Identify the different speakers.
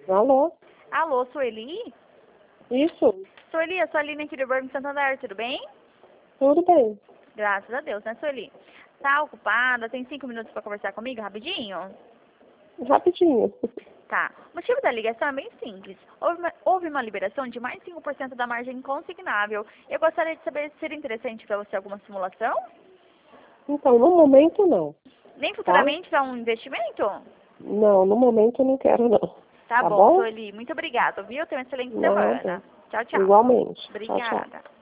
Speaker 1: Alô?
Speaker 2: Alô, Sueli?
Speaker 1: Isso?
Speaker 2: Sueli, eu sou a Aline aqui do Banco Santander, tudo bem?
Speaker 1: Tudo bem.
Speaker 2: Graças a Deus, né, Sueli? Tá ocupada? Tem 5 minutos para conversar comigo, rapidinho?
Speaker 1: Rapidinho.
Speaker 2: Tá. O motivo da ligação é bem simples. Houve uma liberação de mais 5% da margem consignável. Eu gostaria de saber se seria interessante para você alguma simulação?
Speaker 1: Então, no momento não.
Speaker 2: Nem
Speaker 1: Tá?
Speaker 2: futuramente para um investimento?
Speaker 1: Não, no momento eu não quero não.
Speaker 2: Tá
Speaker 1: Tá
Speaker 2: bom,
Speaker 1: bom?
Speaker 2: Sueli. Muito obrigada, viu? Tenha uma excelente
Speaker 1: Nada.
Speaker 2: semana. Tchau, tchau.
Speaker 1: Igualmente. Tchau, tchau.
Speaker 2: Obrigada.